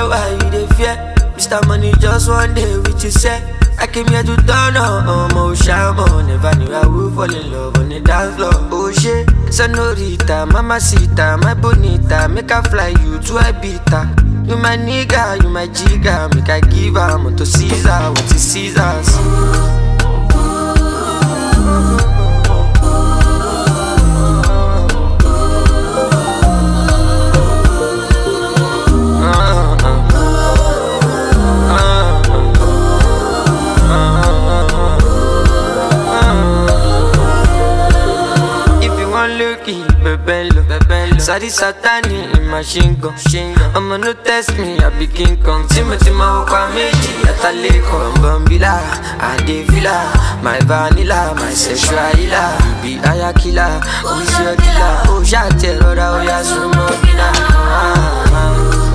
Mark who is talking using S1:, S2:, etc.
S1: why you dey fear. Mr. Money just one day with you say I came here to turn on, oh shaman. Never knew I would fall in love on the dance floor. Oh shit, senorita, mamacita, my bonita, make I fly you to Ibiza. You my nigga, you my jigga, make I give her to Caesar, what is Caesar's? Sadi Satani in machine gun. I'ma no test me, I be King Kong. Timothy Maoka Meji, Ataleko, Bambila, Adevila, my vanilla, my sexual healer. You be Aya killer, who's your dealer? Oh, Jate, Roda, oh, Yasumobina.